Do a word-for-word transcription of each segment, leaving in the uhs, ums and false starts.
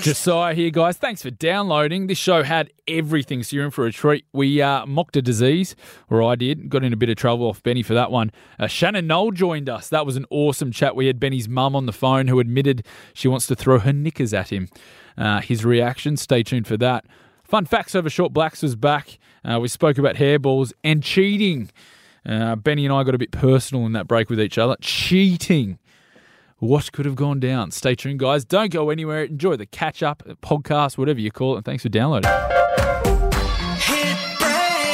Josiah here, guys. Thanks for downloading. This show had everything, so you're in for a treat. We uh, mocked a disease, or I did. Got in a bit of trouble off Benny for that one. Uh, Shannon Knoll joined us. That was an awesome chat. We had Benny's mum on the phone who admitted she wants to throw her knickers at him. Uh, his reaction, stay tuned for that. Fun facts over Short Blacks was back. Uh, we spoke about hairballs and cheating. Uh, Benny and I got a bit personal in that break with each other. Cheating. What could have gone down? Stay tuned, guys. Don't go anywhere. Enjoy the catch-up, podcast, whatever you call it, and thanks for downloading. Hit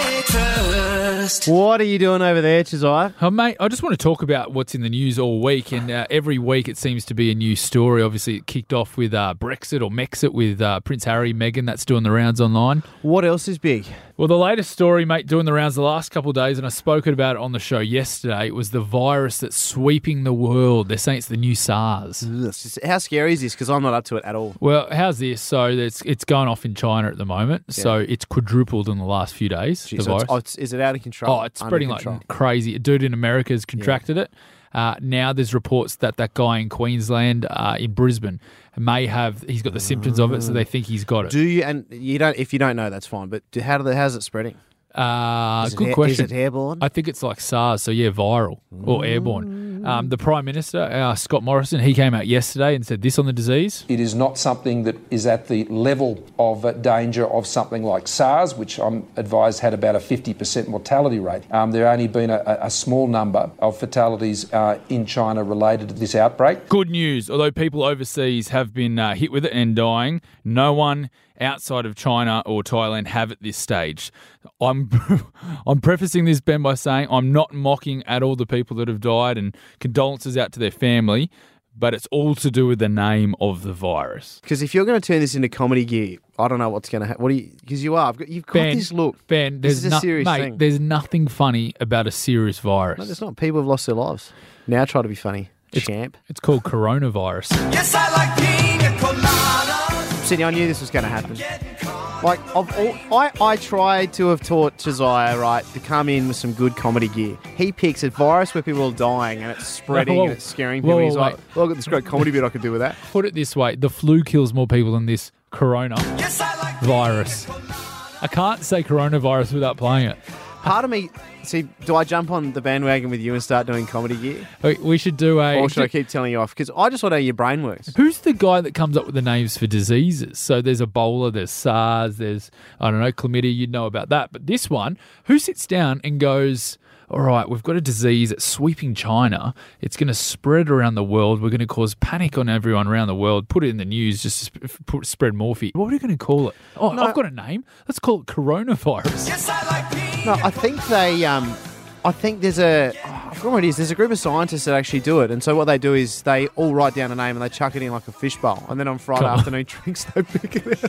breakfast. What are you doing over there, Josiah? Oh, mate, I just want to talk about what's in the news all week, and uh, every week it seems to be a new story. Obviously, it kicked off with uh, Brexit or Mexit with uh, Prince Harry, Meghan. That's doing the rounds online. What else is big? Well, the latest story, mate, doing the rounds the last couple of days, and I spoke about it on the show yesterday, it was the virus that's sweeping the world. They're saying it's the new SARS. Ugh, how scary is this? Because I'm not up to it at all. Well, how's this? So it's it's going off in China at the moment. Yeah. So it's quadrupled in the last few days. Jeez, the so virus. it's, oh, it's, is it out of control? Oh, it's spreading like crazy. A dude in America has contracted yeah. it. Uh, now there's reports that that guy in Queensland, uh, in Brisbane, may have, he's got the symptoms of it, so they think he's got it. Do you, and you don't, if you don't know, that's fine, but do, how do they, how's it spreading? Uh, is good it, question. Is it airborne? I think it's like SARS, so yeah, viral or airborne. Um, the Prime Minister, uh, Scott Morrison, he came out yesterday and said this on the disease. It is not something that is at the level of uh, danger of something like SARS, which I'm advised had about a fifty percent mortality rate. Um, there have only been a, a small number of fatalities uh, in China related to this outbreak. Good news. Although people overseas have been uh, hit with it and dying, no one outside of China or Thailand have at this stage. I'm I'm prefacing this, Ben, by saying I'm not mocking at all the people that have died and condolences out to their family, but it's all to do with the name of the virus. Because if you're going to turn this into comedy gear, I don't know what's going to happen. What do you? Because you are. You've got Ben, this look. Ben, this there's is a no, serious mate, thing. There's nothing funny about a serious virus. No, there's not. People have lost their lives. Now try to be funny. It's, Champ. It's called coronavirus. Yes, I like pina colada. Sydney, I knew this was going to happen. Like, of all, I, I tried to have taught Josiah, right, to come in with some good comedy gear. He picks a virus where people are dying and it's spreading Whoa, and it's scaring people. whoa, He's whoa, like, well, I've got this great comedy bit I could do with that. Put it this way, the flu kills more people than this corona Yes, I like virus. I can't say coronavirus without playing it. Part of me, see, do I jump on the bandwagon with you and start doing comedy gear? We- We should do a... Or should I keep telling you off? Because I just want to know how your brain works. Who's the guy that comes up with the names for diseases? So there's Ebola, there's SARS, there's, I don't know, chlamydia, you'd know about that. But this one, who sits down and goes, all right, we've got a disease that's sweeping China. It's going to spread around the world. We're going to cause panic on everyone around the world. Put it in the news just to sp- put, spread more fear. What are we going to call it? Oh, No. I've got a name. Let's call it coronavirus. Yes, I like pina No, I think they, um, I think there's a, oh, I forgot what it is. There's a group of scientists that actually do it. And so what they do is they all write down a name and they chuck it in like a fishbowl. And then on Friday Come on. afternoon drinks, they pick it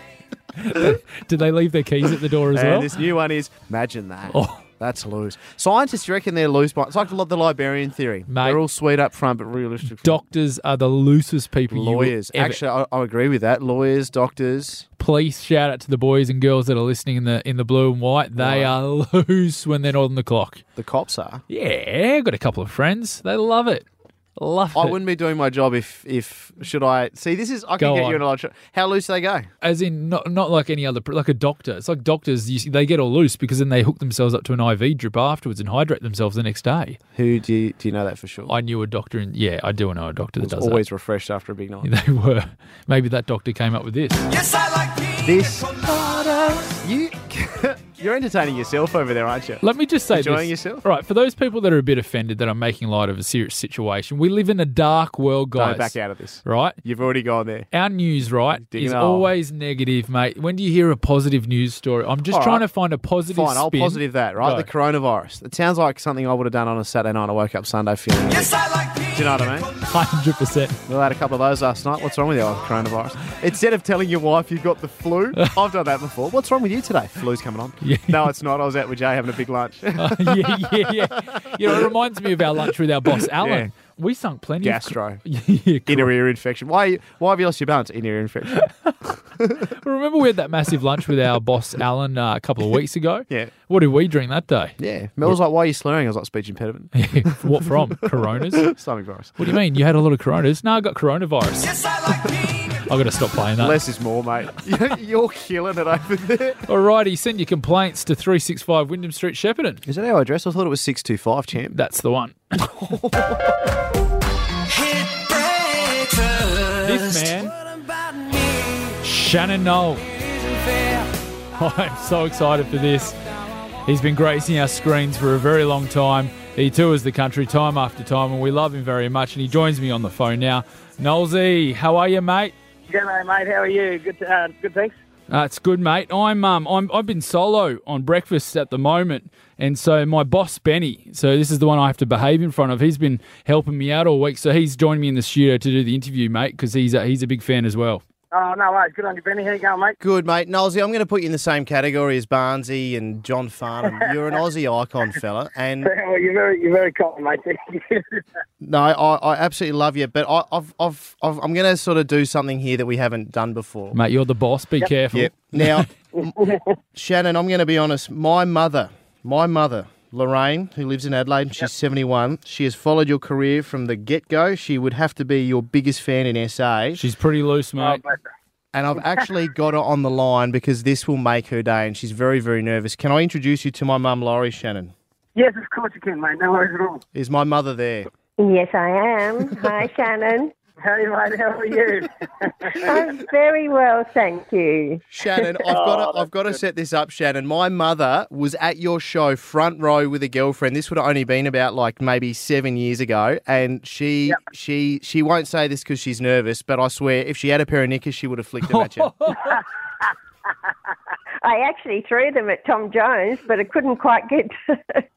out. Did they leave their keys at the door as And well? this new one is, imagine that. Oh. That's loose. Scientists reckon they're loose. By, it's like the, the Liberian theory. Mate. They're all sweet up front, but realistic. Doctors are the loosest people you will Lawyers. ever- Actually, I, I agree with that. Lawyers, doctors. Police, shout out to the boys and girls that are listening in the in the blue and white. They Right. are loose when they're not on the clock. The cops are. Yeah, I've got a couple of friends. They love it. Love I it. wouldn't be doing my job if, if should I... See, this is... I can Go get on. you in a lot of... tr- How loose do they go? As in, not not like any other, like a doctor. It's like doctors, you see, they get all loose because then they hook themselves up to an I V drip afterwards and hydrate themselves the next day. Who do you, do you know that for sure? I knew a doctor, and yeah, I do know a doctor that was does always refreshed after a big night. that. They were. Maybe that doctor came up with this. Yes, I like pina This- colada. You, you're entertaining yourself over there, aren't you? Let me just say Enjoying this. yourself? All right, for those people that are a bit offended that I'm making light of a serious situation, we live in a dark world, guys. Don't back out of this. Right? You've already gone there. Our news, right, Digging is a hole. always negative, mate. When do you hear a positive news story? I'm just All trying right. to find a positive Fine, I'll spin. positive that, right? Go. The coronavirus. It sounds like something I would have done on a Saturday night. I woke up Sunday feeling Yes, I like pina Do you know what I mean? one hundred percent. We had a couple of those last night. What's wrong with you with coronavirus? Instead of telling your wife you've got the flu, I've done that before. What's wrong with you today? Flu's coming on. Yeah. No, it's not. I was out with Jay having a big lunch. yeah, yeah, yeah. You know, it reminds me of our lunch with our boss, Alan. Yeah. We sunk plenty Gastro. of... yeah, Inner ear infection. Why, why have you lost your balance? Inner ear infection. Remember we had that massive lunch with our boss, Alan, uh, a couple of weeks ago? Yeah. What did we drink that day? Yeah. Mel was like, why are you slurring? I was like, speech impediment. What from? Coronas? Stomach virus. What do you mean? You had a lot of Coronas? No, I got coronavirus. Yes, I like pink. I've got to stop playing that. Less is more, mate. You're killing it over there. Alrighty, send your complaints to three sixty-five Wyndham Street, Shepparton. Is that our address? I thought it was six two five, champ. That's the one. Hit breakfast. This man, What about me? Shannon Knoll. Isn't fair. I'm so excited for this. He's been gracing our screens for a very long time. He tours the country time after time, and we love him very much. And he joins me on the phone now. Knowlesy, how are you, mate? G'day, mate. How are you? Good, uh, good. Thanks. Uh, it's good, mate. I'm um, I'm I've been solo on breakfast at the moment, and so my boss Benny. So this is the one I have to behave in front of. He's been helping me out all week, so he's joined me in the studio to do the interview, mate, because he's a, he's a big fan as well. Oh no, worries. Good on you, Benny. How you going, mate? Good, mate. Knowlesy, I'm going to put you in the same category as Barnesy and John Farnham. You're an Aussie icon, fella. And Well, you're very, you're very kind, mate. Thank you. no, I, I absolutely love you. But I, I've, I've, I've, I'm going to sort of do something here that we haven't done before. Mate, you're the boss. Be careful. Yep. Now, m- Shannon, I'm going to be honest. My mother, my mother, Lorraine, who lives in Adelaide, and she's seventy-one. She has followed your career from the get-go. She would have to be your biggest fan in S A. She's pretty loose, mate. And I've actually got her on the line because this will make her day, and she's very, very nervous. Can I introduce you to my mum, Laurie, Shannon? Yes, of course you can, mate. No worries at all. Is my mother there? Yes, I am. Hi, Shannon. Hey, mate. How are you? I'm very well, thank you. Shannon, I've got to, I've got to set this up, Shannon. My mother was at your show front row with a girlfriend. This would have only been about like maybe seven years ago, and she Yep. she she won't say this because she's nervous, but I swear if she had a pair of knickers, she would have flicked them at you. I actually threw them at Tom Jones, but I couldn't quite get to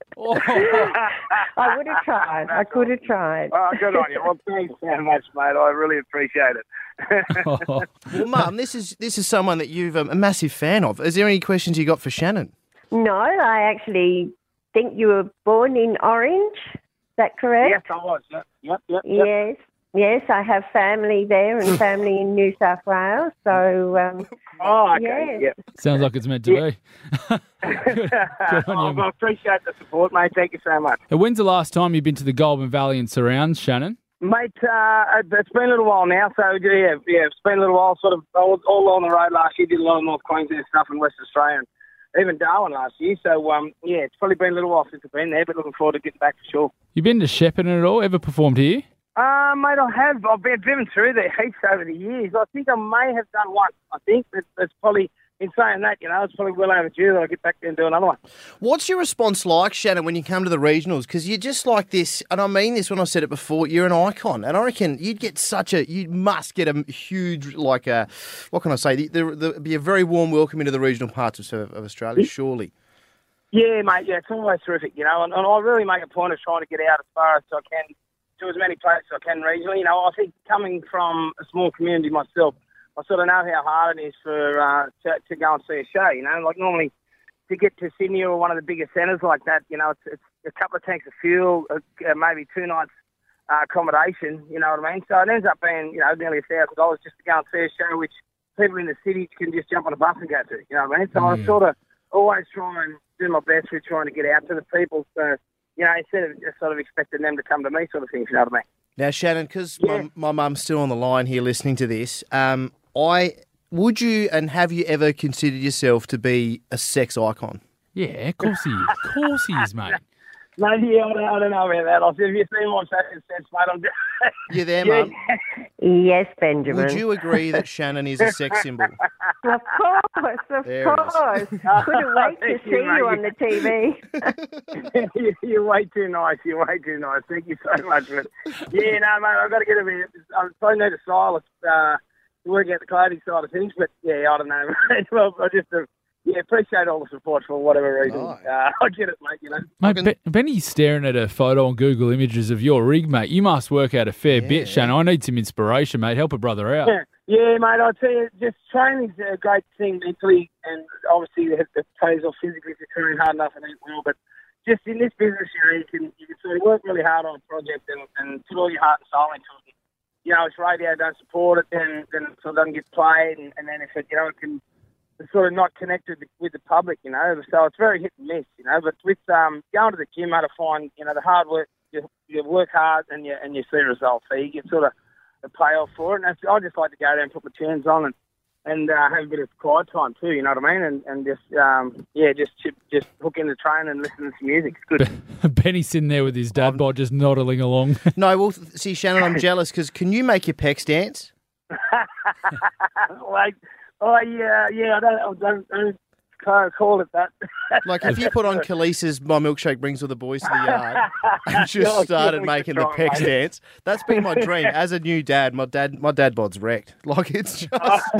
I would have tried. I could have tried. Oh, good on you. Well, thanks so much, mate. I really appreciate it. Well, Mum, this is this is someone that you've um, a massive fan of. Is there any questions you got for Shannon? No, I actually think you were born in Orange. Is that correct? Yes, I was. Yep, yep, yep. yep. Yes. Yes, I have family there and family in New South Wales. So, um, Oh, okay. Yes. Yep. Sounds like it's meant to be. good, good on Oh, you. well, I appreciate the support, mate. Thank you so much. And when's the last time you've been to the Goulburn Valley and surrounds, Shannon? Mate, uh, it's been a little while now, so yeah, yeah, it's been a little while. Sort of, I was all on the road last year. Did a lot of North Queensland stuff in West Australia, and even Darwin last year. So um, yeah, it's probably been a little while since I've been there, but looking forward to getting back for sure. You been to Shepparton at all? Ever performed here? Uh, mate, I have. I've been driven through there heaps over the years. I think I may have done one. I think that's, that's probably, in saying that, you know, it's probably well overdue that I get back there and do another one. What's your response like, Shannon, when you come to the regionals? Because you're just like this, and I mean this when I said it before, you're an icon. And I reckon you'd get such a, you must get a huge, like a, what can I say, there there be a very warm welcome into the regional parts of, of Australia, surely. Yeah, mate, yeah, it's always terrific, you know, and, and I really make a point of trying to get out as far as I can to as many places as I can regionally. You know, I think coming from a small community myself, I sort of know how hard it is for uh, to, to go and see a show, you know. Like normally to get to Sydney or one of the bigger centres like that, you know, it's, it's a couple of tanks of fuel, uh, maybe two nights uh, accommodation, you know what I mean? So it ends up being, you know, nearly a thousand dollars just to go and see a show, which people in the city can just jump on a bus and go to, you know what I mean? So Mm. I sort of always try and do my best with trying to get out to the people. So, you know, instead of just sort of expecting them to come to me sort of thing, you know what I mean? Now, Shannon, because Yeah. my, my mum's still on the line here listening to this, um, I would you and have you ever considered yourself to be a sex icon? Yeah, of course he is. Of course he is, mate. No, yeah, I don't, I don't know about that. I'll see if you see my fashion sense, mate. I'm just... You there, Yeah. Mum? Yes, Benjamin. Would you agree that Shannon is a sex symbol? Of course, of There it is. course. Couldn't wait to Thank see you, you mate. on the T V. You're way too nice. You're way too nice. Thank you so much. But yeah, no, mate, I've got to get a bit. I'm so need a stylist uh, to work out the clothing side of things. But yeah, I don't know. Mate. Well, I just uh, yeah appreciate all the support for whatever reason. Oh. Uh, I get it, mate. You know. Mate, can- Ben- Benny's staring at a photo on Google Images of your rig, mate. You must work out a fair bit, Shannon. I need some inspiration, mate. Help a brother out. Yeah, yeah, mate. I tell you, just training's a great thing mentally, and obviously it it pays off physically if you're training hard enough and eat well. But just in this business, you know, you can you can sort of work really hard on a project and, and put all your heart and soul into it. you know, if radio don't support it, then then it sort of doesn't get played, and, and then if it, you know, it can it's sort of not connected with the public, you know. So it's very hit and miss, you know. But with um, going to the gym, I find, you know, the hard work, you, you work hard and you and you see results. So you get sort of a payoff for it. And I just like to go there and put my tunes on and and uh, have a bit of quiet time too. You know what I mean? And and just um, yeah, just just hook in the train and listen to some music. It's good. Benny's sitting there with his dad bod just nodding along. No, well, see, Shannon, I'm jealous because can you make your pecs dance? like, oh yeah, yeah. I don't, I don't, I don't can't call it that. Like if you put on Khalees's "My Milkshake Brings All the Boys to the Yard" and just No, started yeah, making the we could try, pecs mate. dance, that's been my dream. As a new dad, my dad, my dad bod's wrecked. Like it's just.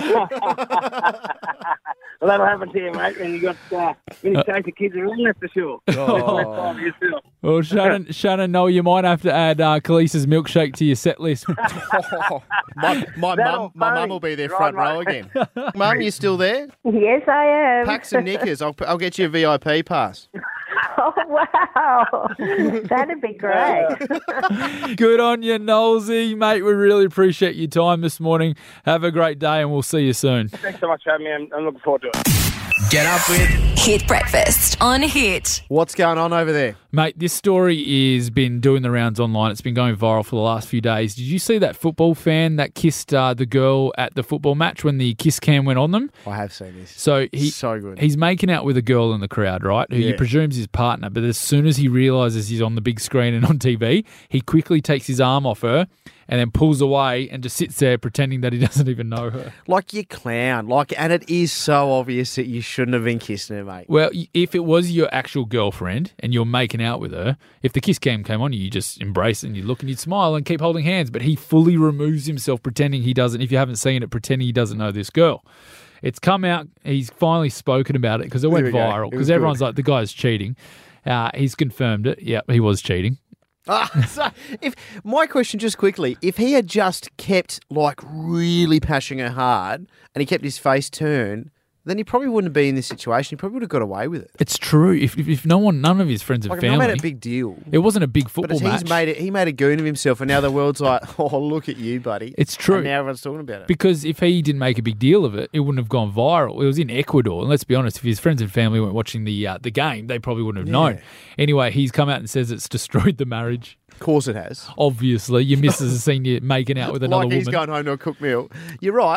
Well, that'll happen to you, mate, when you got uh, when you take the kids around. That's for sure. Oh. Yourself. Well, Shannon, Shannon, no, you might have to add uh, Khalees's milkshake to your set list. Oh, my my That'll mum, my mum funny. will be there Right, front row mate. again. Mum, you still there? Yes, I am. Pack some knickers. I'll I'll get you a V I P pass. Oh, wow. That'd be great. Good on you, Knowlesy, mate. We really appreciate your time this morning. Have a great day, and we'll see you soon. Thanks so much for having me. I'm, I'm looking forward to it. Get up with Hit Breakfast on Hit. What's going on over there? Mate, this story has been doing the rounds online. It's been going viral for the last few days. Did you see that football fan that kissed uh, the girl at the football match when the kiss cam went on them? I have seen this. So he So good. he's making out with a girl in the crowd, right? Who he Yeah. presumes his partner. But as soon as he realises he's on the big screen and on T V, he quickly takes his arm off her and then pulls away and just sits there pretending that he doesn't even know her. Like you clown. Like, and it is so obvious that you shouldn't have been kissing her, mate. Well, if it was your actual girlfriend and you're making out with her, if the kiss cam came on you, you just embrace it and you look and you smile and keep holding hands. But he fully removes himself pretending he doesn't, if you haven't seen it, pretending he doesn't know this girl. It's come out, he's finally spoken about it because it went There we go. viral It because was everyone's good. like, the guy's cheating. Uh, he's confirmed it. Yeah, he was cheating. Ah, so if my question just quickly, if he had just kept like really pashing her hard and he kept his face turned, then he probably wouldn't be in this situation. He probably would have got away with it. It's true. If, if, if no one, none of his friends and Like, if not family, made a big deal. it wasn't a big But football as match. he's made it, he made a goon of himself, and now the world's like, "Oh, look at you, buddy." It's true. And now everyone's talking about it. Because if he didn't make a big deal of it, it wouldn't have gone viral. It was in Ecuador, and let's be honest, if his friends and family weren't watching the uh, the game, they probably wouldn't have known. Anyway, he's come out and says it's destroyed the marriage. Of course, it has. Obviously, your missus has seen you making out with another Like he's woman. going home to a cooked meal. You're right.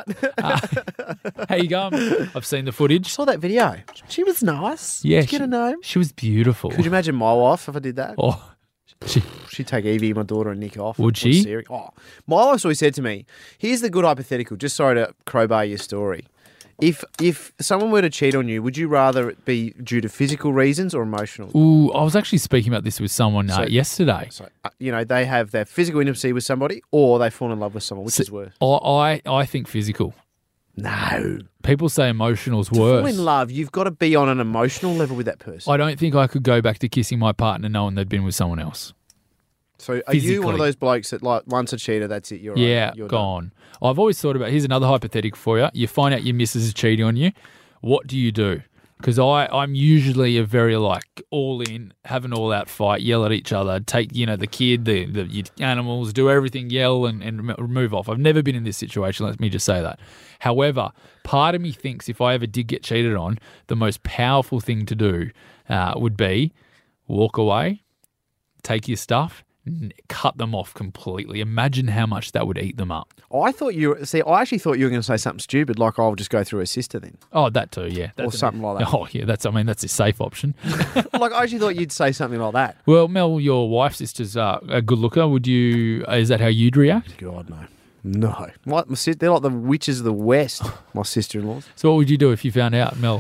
How you going? I've seen the footage. Saw that video. She was nice. Yeah, Did you get she- a name? She was beautiful. Could you imagine my wife if I did that? Oh, she, She'd take Evie, my daughter, and Nick off. Would Or she? Siri. Oh, my wife's always said to me, here's the good hypothetical, just sorry to crowbar your story. If if someone were to cheat on you, would you rather it be due to physical reasons or emotional? ooh, I was actually speaking about this with someone uh, So- yesterday. So, uh, you know, they have their physical intimacy with somebody or they fall in love with someone, which So- is worse? I, I, I think physical. No. People say emotional's To worse. fall in love, you've got to be on an emotional level with that person. I don't think I could go back to kissing my partner knowing they'd been with someone else. So are you one physically. of those blokes that like once a cheater, that's it, you're Yeah, right, you're done? gone. I've always thought about, here's another hypothetical for you. You find out your missus is cheating on you. What do you do? Because I'm usually a very like all in, have an all out fight, yell at each other, take, you know, the kid, the, the your animals, do everything, yell and, and rem- move off. I've never been in this situation, let me just say that. However, part of me thinks if I ever did get cheated on, the most powerful thing to do uh, would be walk away, take your stuff, n- cut them off completely. Imagine how much that would eat them up. I thought you were, see, I actually thought you were going to say something stupid, like I'll just go through her sister then. Oh, that too, yeah. That's an- something like that. Oh, yeah, that's, I mean, that's a safe option. Like, I actually thought you'd say something like that. Well, Mel, your wife's sister's uh, a good looker. Would you, is that how you'd react? God, no. No. My, my sis- they're like the witches of the West, my sister-in-laws. So what would you do if you found out, Mel?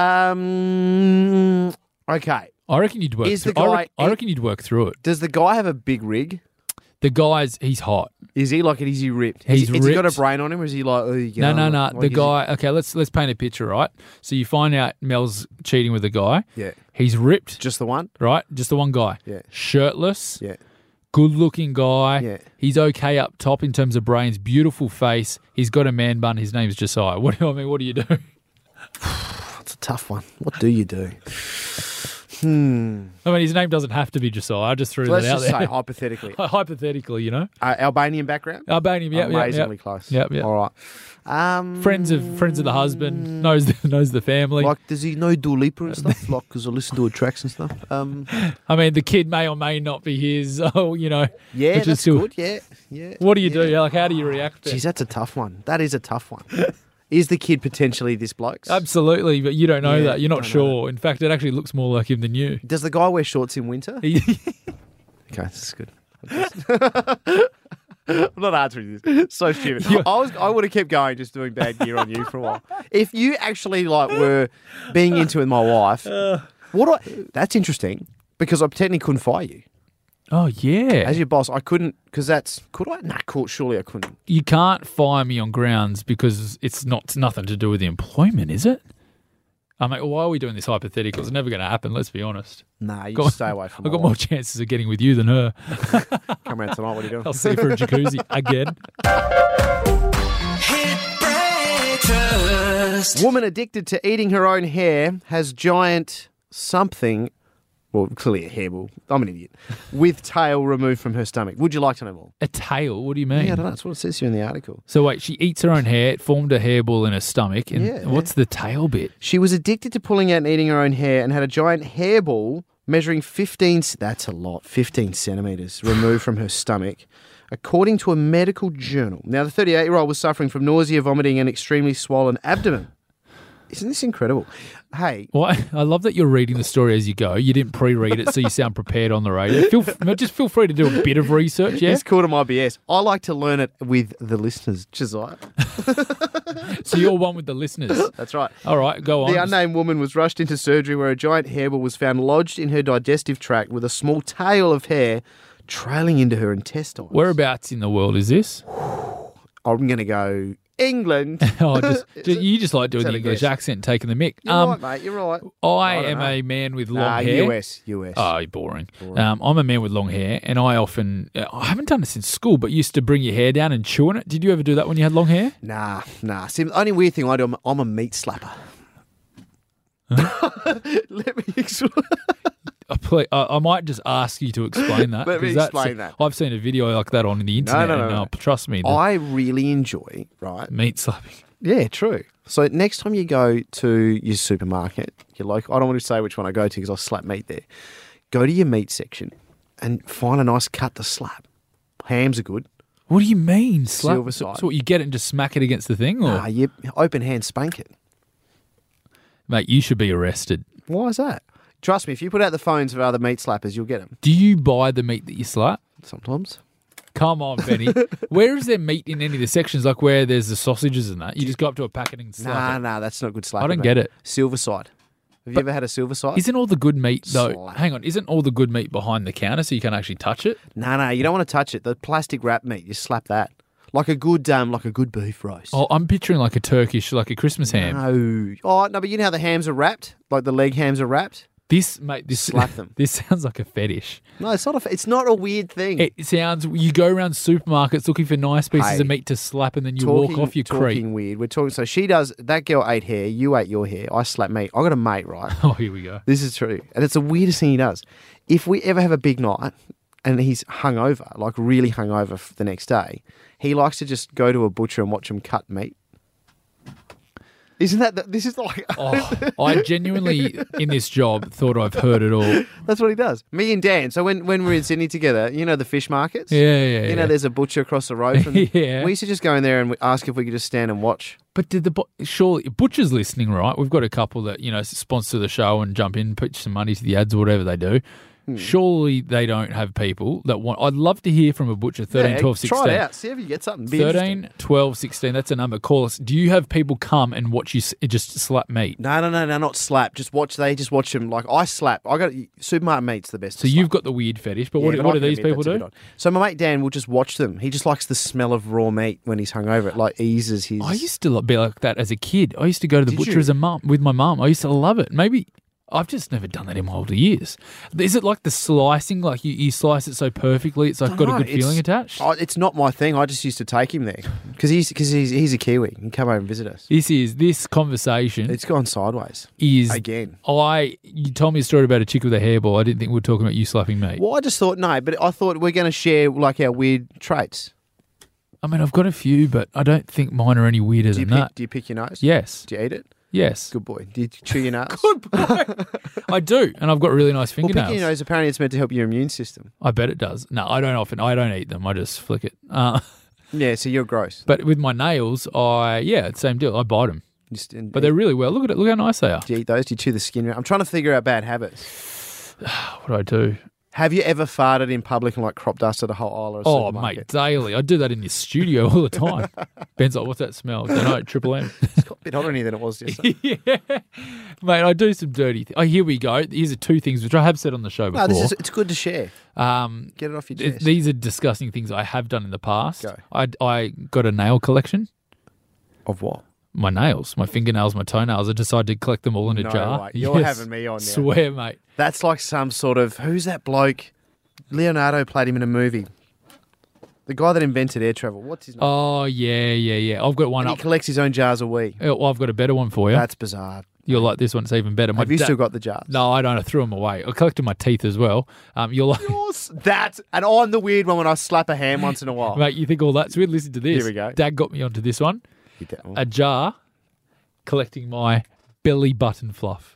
Um, okay. I reckon you'd work Is the through, I, guy- reckon, I reckon you'd work through it. Does the guy have a big rig? The guy's, he's hot. Is he like, is he ripped? He's is, he- has he got a ripped. brain on him or is he like, oh, you No, know, no, no. like, The is he- guy, okay, let's let's paint a picture, right? So you find out Mel's cheating with a guy. Yeah. He's ripped, Just the one? right? Just the one guy. Yeah. Shirtless. Yeah. Good looking guy. Yeah. He's okay up top in terms of brains. Beautiful face. He's got a man bun. His name's Josiah. What do you I mean? What do you do? That's a tough one. What do you do? Hmm. I mean, his name doesn't have to be Josiah. I just threw Let's that out just there. say hypothetically. Hypothetically, you know. Uh, Albanian background? Albanian, yeah, yeah, Amazingly yeah. close. Yep, yep. All right. Um, Friends of friends of the husband, knows the, knows the family. Like, does he know Dua Lipa and stuff? Like, because I listen to her tracks and stuff. Um, I mean, the kid may or may not be his. Oh, you know. yeah, which is that's still- good. Yeah, yeah. What do you yeah. do? Yeah, like, how do you react? Then? Jeez, that's a tough one. That is a tough one. Is the kid potentially this bloke's? Absolutely, but you don't know Yeah, that. You're not don't sure. In fact, it actually looks more like him than you. Does the guy wear shorts in winter? Okay, this is good. I'm not answering this. So stupid. I was. I would have kept going, just doing bad gear on you for a while. If you actually like were being into it with my wife, what? I, that's interesting because I technically couldn't fire you Oh yeah. as your boss. I couldn't because that's could I? Nah, cool. Surely I couldn't. You can't fire me on grounds because it's not it's nothing to do with the employment, is it? I mean, why are we doing this hypothetical? It's never going to happen. Let's be honest. Nah, you Got- just stay away from. I've my got more wife. chances of getting with you than her. Come around tonight. What are you doing? I'll see you for a jacuzzi again. Hit breakfast. Woman addicted to eating her own hair has giant something, well, clearly a hairball, I'm an idiot, with tail removed from her stomach. Would you like to know more? A tail? What do you mean? Yeah, I don't know. That's what it says here in the article. So wait, she eats her own hair. It formed a hairball in her stomach. And Yeah. what's the tail bit? She was addicted to pulling out and eating her own hair and had a giant hairball measuring fifteen, c- that's a lot, fifteen centimetres removed from her stomach, according to a medical journal. Now, the thirty-eight-year-old was suffering from nausea, vomiting and extremely swollen abdomen. Isn't this incredible? Hey, Well, I love that you're reading the story as you go. You didn't pre-read it, so you sound prepared on the radio. Feel, just feel free to do a bit of research, yeah? it's called a M I B S. I like to learn it with the listeners, Josiah. So you're one with the listeners. That's right. All right, go on. The unnamed woman was rushed into surgery where a giant hairball was found lodged in her digestive tract with a small tail of hair trailing into her intestines. Whereabouts in the world is this? I'm going to go England. Oh, just, just you just like doing that the a English guess? accent, taking the mick. You're Um, right, mate. You're right. I, don't am know. a man with long Nah, hair. U S, U S. Oh, boring. Um, I'm a man with long hair, and I often, I haven't done it since school, but used to bring your hair down and chew on it. Did you ever do that when you had long hair? Nah, nah. See, the only weird thing I do, I'm, I'm a meat slapper. Let me explain. I, play, I, I might just ask you to explain that. Let me 'cause that's- explain that. I've seen a video like that on the internet. no, no, and, no. uh, trust me, the I really enjoy, right? meat slapping. Yeah, true. So next time you go to your supermarket, your local, I don't want to say which one I go to because I'll slap meat there. Go to your meat section and find a nice cut to slap. Hams are good. What do you mean? Slap? Silver So, side. so what, you get it and just smack it against the thing? Or? Ah, you open hand spank it. Mate, you should be arrested. Why is that? Trust me, if you put out the phones of other meat slappers, you'll get them. Do you buy the meat that you slap? Sometimes. Come on, Benny. Where is there meat in any of the sections, like where there's the sausages and that? You just go up to a packet and slap Nah, it. nah, that's not good slapping. I don't mate. get it. Silver side. Have you ever had a silver side? Isn't all the good meat, though, Slap. hang on, isn't all the good meat behind the counter so you can actually touch it? No, no, you don't want to touch it. The plastic wrap meat, you slap that. Like a good um, like a good beef roast. Oh, I'm picturing like a Turkish, like a Christmas ham. No. Oh, no, but you know how the hams are wrapped? Like the leg hams are wrapped? This, mate, this Slap them. This sounds like a fetish. No, it's not a, it's not a weird thing. It sounds, you go around supermarkets looking for nice pieces Hey, of meat to slap and then you talking, walk off, you talking creep. weird. We're talking, so she does, that girl ate hair, you ate your hair, I slap meat. I got a mate, right? Oh, here we go. This is true. And it's the weirdest thing he does. If we ever have a big night and he's hungover, like really hungover f- the next day, he likes to just go to a butcher and watch him cut meat. Isn't that, the, this is like, Oh, I genuinely, in this job, thought I've heard it all. that's what he does. Me and Dan, so when, when we're in Sydney together, you know the fish markets? Yeah, yeah, You yeah. know, there's a butcher across the road from Yeah. We used to just go in there and we ask if we could just stand and watch. But did the bu- surely butcher's listening, right? We've got a couple that you know sponsor the show and jump in, pitch some money to the ads or whatever they do. Hmm. Surely they don't have people that want. I'd love to hear from a butcher. thirteen, Yeah, twelve, sixteen. Try it out. See if you get something. Be interesting. thirteen, twelve, sixteen. That's a number. Call us. Do you have people come and watch you s- just slap meat? No, no, no, no, not slap. Just watch. They just watch them. Like I slap. I got supermarket meat's the best. So to you've slap. got the weird fetish, but Yeah, what, but what I do can these admit people that's a do? bit odd. So my mate Dan will just watch them. He just likes the smell of raw meat when he's hungover. It like eases his. I used to be like that as a kid. I used to go to the Did butcher you? as a mum with my mum. I used to love it. Maybe I've just never done that in my older years. Is it like the slicing? Like you, you slice it so perfectly, it's like got No, a good feeling it's- attached? Oh, it's not my thing. I just used to take him there because he's because he's he's a Kiwi. He can come over and visit us. This is, this conversation It's gone sideways is, again. I, you told me a story about a chick with a hairball. I didn't think we were talking about you slapping me. Well, I just thought no, but I thought we're going to share like our weird traits. I mean, I've got a few, but I don't think mine are any weirder Do you than pick, that. do you pick your nose? Yes. Do you eat it? Yes. Good boy. Do you chew your nails? Good boy. I do, and I've got really nice Well, fingernails. picking your nose, apparently it's meant to help your immune system. I bet it does. No, I don't often. I don't eat them. I just flick it. Uh, Yeah, so you're gross. but with my nails, I yeah, same deal. I bite them, Just, and, but they're really well. Look at it. Look how nice they are. do you eat those? Do you chew the skin? I'm trying to figure out bad habits. What do I do? Have you ever farted in public and like crop dusted a whole aisle or a Oh, supermarket? mate, daily. I do that in your studio all the time. Ben's like, what's that smell? I don't know, Triple M. It's got a bit hotter in here than it was just. yeah. Mate, I do some dirty things. Oh, here we go. These are two things which I have said on the show No, before. this is it's good to share. um, Get it off your th- chest. these are disgusting things I have done in the past. Go. I, I got a nail collection. Of what? My nails, my fingernails, my toenails. I decided to collect them all in a No jar. way. You're having me on now. Swear, mate. That's like some sort of who's that bloke? Leonardo played him in a movie. The guy that invented air travel. What's his name? Oh, yeah, yeah, yeah. I've got one And he up. collects his own jars of wee. Oh, well, I've got a better one for you. That's bizarre. You'll like this one. It's even better. My Have you da- still got the jars? No, I don't. I threw them away. I collected my teeth as well. Um, you'll like, Yours? That and I'm the weird one when I slap a hand once in a while. mate. You think all that's weird? Listen to this. Here we go. Dad got me onto this one. Hit that one. A jar collecting my belly button fluff.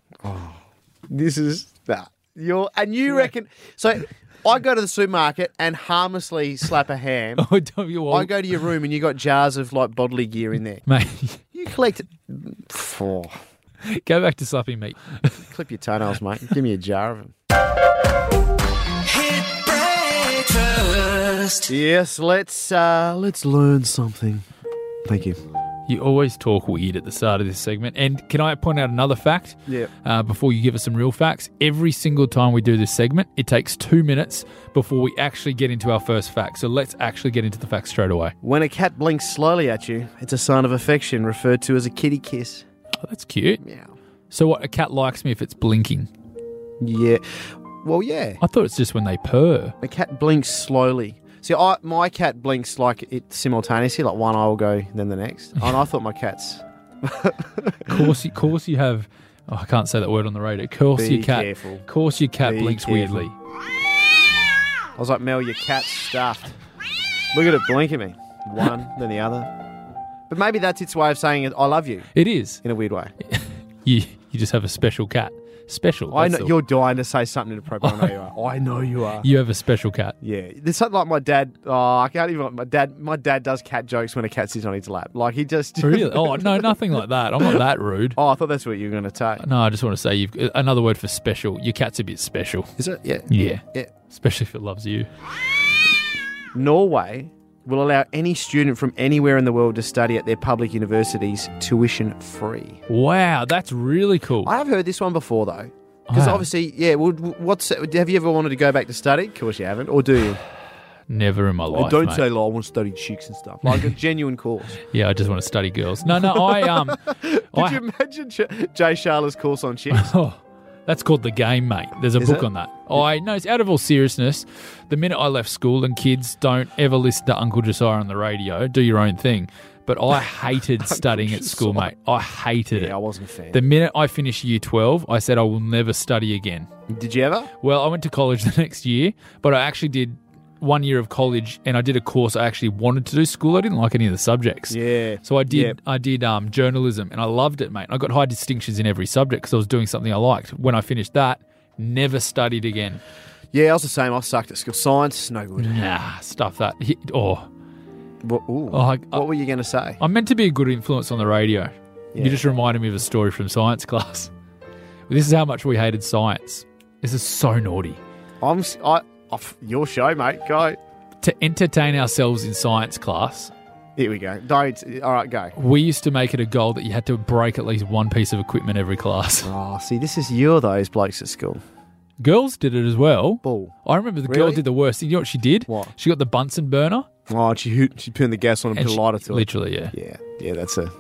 This is that. You're and you reckon so I go to the supermarket and harmlessly slap a ham. I tell you what, I go to your room and you got jars of like bodily gear in there. mate. You collect oh, Go back to slapping meat. clip your toenails, mate. Give me a jar of them. Hit breakfast. Yes, let's uh let's learn something. Thank you. You always talk weird at the start of this segment. And can I point out another fact? Yeah. Uh, before you give us some real facts, every single time we do this segment, it takes two minutes before we actually get into our first fact. So let's actually get into the facts straight away. When a cat blinks slowly at you, it's a sign of affection referred to as a kitty kiss. Oh, that's cute. Meow. So what? A cat likes me if it's blinking. Yeah. Well, yeah. I thought it's just when they purr. A cat blinks slowly. See, I, my cat blinks like it simultaneously, like one eye will go, then the next. And I thought my cat's... Course, you, course you have. Oh, I can't say that word on the radio. Course Be your cat. careful. Course your cat Be blinks careful. weirdly. I was like, Mel, your cat's stuffed. Look at it blink at me. One, then the other. But maybe that's its way of saying I love you It is. in a weird way. You you just have a special cat. Special. I that's know all. you're dying to say something inappropriate. I know you are. I know you are. You have a special cat. Yeah, there's something like my dad. Oh, I can't even. My dad. My dad does cat jokes when a cat sits on his lap. Like he just. Really? Oh no, nothing like that. I'm not that rude. Oh, I thought that's what you were going to say. No, I just want to say you've another word for special. Your cat's a bit special. Is it? Yeah. Yeah. Yeah. Especially if it loves you. Norway will allow any student from anywhere in the world to study at their public universities tuition free. Wow, that's really cool. I have heard this one before though, because Wow. obviously, yeah. Well, what's have you ever wanted to go back to study? Of course you haven't, or do you? Never in my life. don't mate. say, "Like, I want to study chicks and stuff." Like a genuine course. Yeah, I just want to study girls. No, no, I um. Could I, you imagine Ch- Jay Sharla's course on chicks? Oh, that's called The Game, mate. There's a Is book it? on that. I no, it's out of all seriousness. The minute I left school, and kids don't ever listen to Uncle Josiah on the radio, do your own thing. But I hated studying at school, mate. I hated Yeah, I it. wasn't a fan. The minute I finished year twelve, I said I will never study again. Did you ever? Well, I went to college the next year, but I actually did one year of college, and I did a course I actually wanted to do. School, I didn't like any of the subjects. Yeah. So I did Yeah. I did um, journalism, and I loved it, mate. I got high distinctions in every subject because I was doing something I liked. When I finished that, never studied again. Yeah, I was the same. I sucked at school. Science, no good. Nah, stuff that. Oh, What, ooh, Oh, I- what were you going to say? I'm meant to be a good influence on the radio. Yeah. You just reminded me of a story from science class. This is how much we hated science. This is so naughty. I'm s- I, off your show, mate. Go. To entertain ourselves in science class, Here we go. Don't. All right, go. we used to make it a goal that you had to break at least one piece of equipment every class. Oh, see, this is you're those blokes at school. Girls did it as well. Bull. I remember the girl Really? did the worst thing. You know what she did? What? She got the Bunsen burner. Oh, she she turned the gas on and, and put a she- lighter to it. Literally, yeah. Yeah, yeah, that's a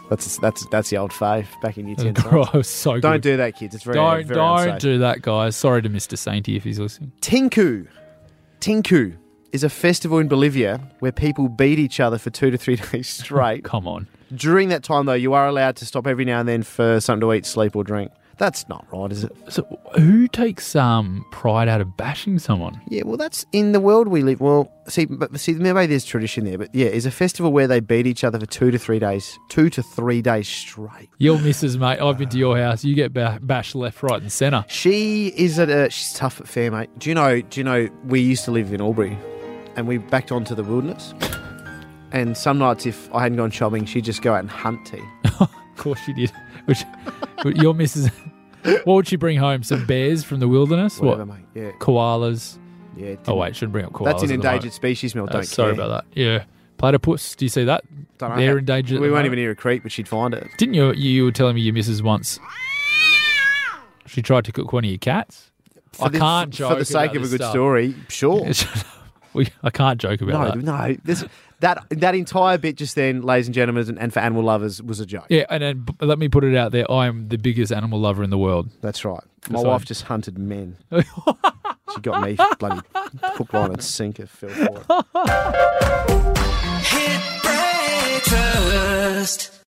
That's that's that's the old fave back in year ten. Oh, so good. Don't do that, kids. It's very Don't very don't unsafe. do that, guys. Sorry to Mister Sainty if he's listening. Tinku. Tinku is a festival in Bolivia where people beat each other for two to three days straight. Come on. During that time, though, you are allowed to stop every now and then for something to eat, sleep, or drink. That's not right, is it? So who takes um pride out of bashing someone? Yeah, well, that's in the world we live. Well, see, but see, maybe there's tradition there, but yeah, it's a festival where they beat each other for two to three days, two to three days straight. Your missus, mate. I've been to your house. You get ba- bashed left, right, and centre. She is at a, she's tough at fair, mate. Do you know? Do you know? We used to live in Albury, and we backed onto the wilderness. And some nights, if I hadn't gone shopping, she'd just go out and hunt tea. Of course she did. Which, your missus. What would she bring home? Some bears from the wilderness? Whatever, what? mate. Yeah. Koalas. Yeah. Oh wait, shouldn't bring up koalas. That's an at the endangered moment. species, Mel. Uh, Don't sorry care. about that. Yeah. Platypus. Do you see that? Don't know They're how- endangered. at We the weren't moment. even near a creek, but she'd find it. Didn't you? You were telling me your missus once. She tried to cook one of your cats. For I the- can't for, joke for the sake about of a this good stuff. story. Sure. we, I can't joke about No, that. no. This, that that entire bit just then, ladies and gentlemen, and for animal lovers, was a joke. Yeah, and then b- let me put it out there. I am the biggest animal lover in the world. That's right. My That's wife right. just hunted men. She got me bloody hook, line, and sinker. Fell for it. Hit breakfast.